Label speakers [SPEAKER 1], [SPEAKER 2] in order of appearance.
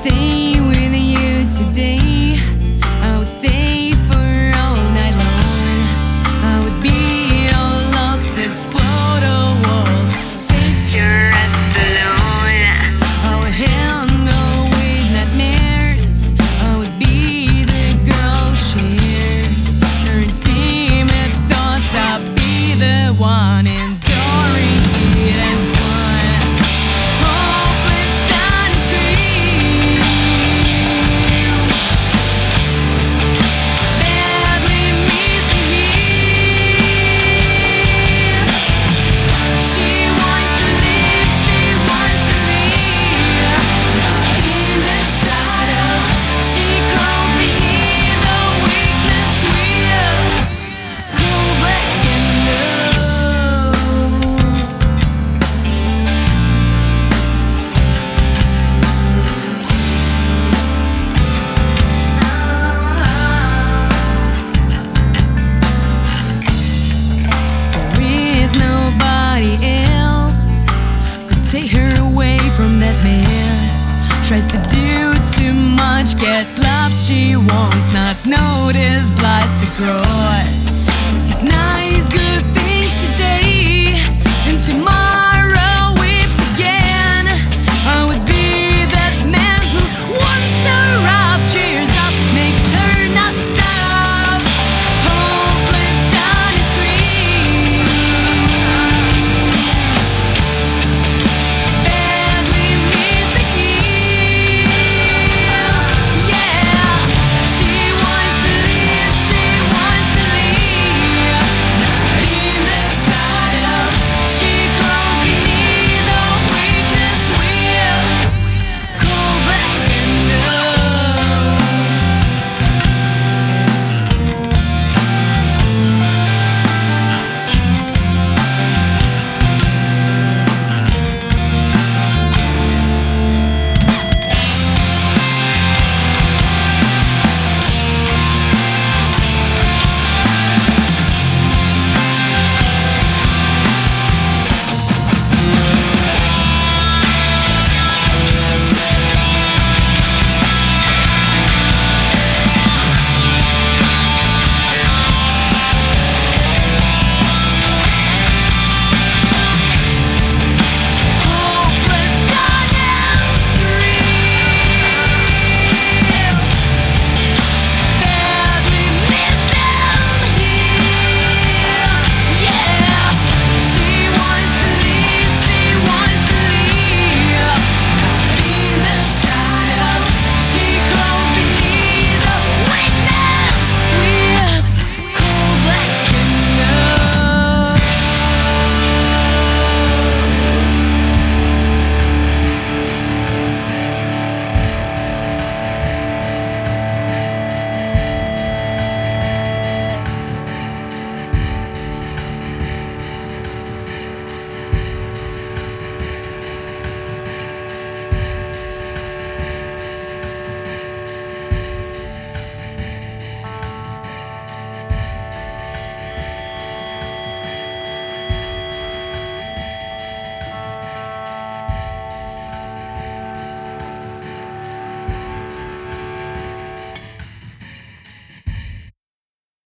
[SPEAKER 1] stay with you today. I would stay for all night long. I would beat all locks, explode all walls, take your rest alone. I would handle with nightmares. I would be the girl who shares her intimate thoughts. I'd be the one enduring it and fun. Hopeless time to scream, badly missing him. She wants to live, she wants to live. Not in the shadows, she crawls behind the weakness will go back and there is nobody else could take her away from that mess. Tries to do too much, get love she wants, not noticed, lies across.